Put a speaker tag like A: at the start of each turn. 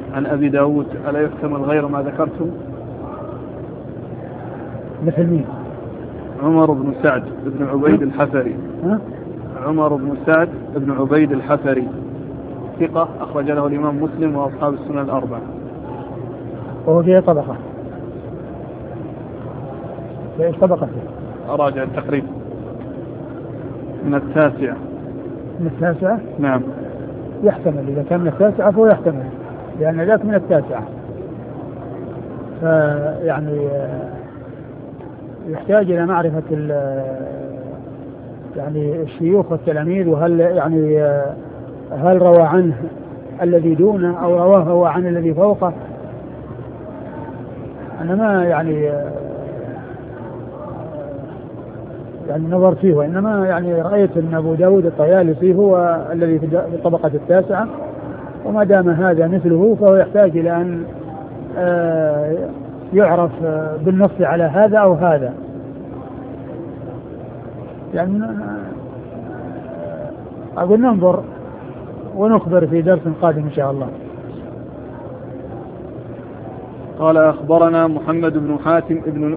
A: عن أبي داود ألا يحتمل غير ما ذكرتم؟
B: مثل مين؟
A: عمر بن سعد بن عبيد الحفري. عمر بن سعد بن عبيد الحفري ثقة أخرج له الإمام مسلم وأصحاب السنن الأربعة.
B: وهو فيه طبقة، فإيش طبقة فيه؟
A: أراجع التقريب. من التاسعة.
B: من التاسعة؟
A: نعم.
B: يحتمل، إذا كان من التاسعة فهو يحتمل، لأن ذاك من التاسعة، فيعني يحتاج إلى معرفة يعني الشيوخ والتلاميذ، وهل يعني هل روى عنه الذي دونه أو رواه هو عن الذي فوقه. أنا ما يعني نظرت فيه، وإنما يعني رأيت أن أبو داود الطيالسي هو الذي في الطبقة التاسعة، وما دام هذا مثله فهو يحتاج إلى أن يعرف بالنص على هذا أو هذا. يعني أقول ننظر ونخبر في درس قادم إن شاء الله.
A: قال أخبرنا محمد بن حاتم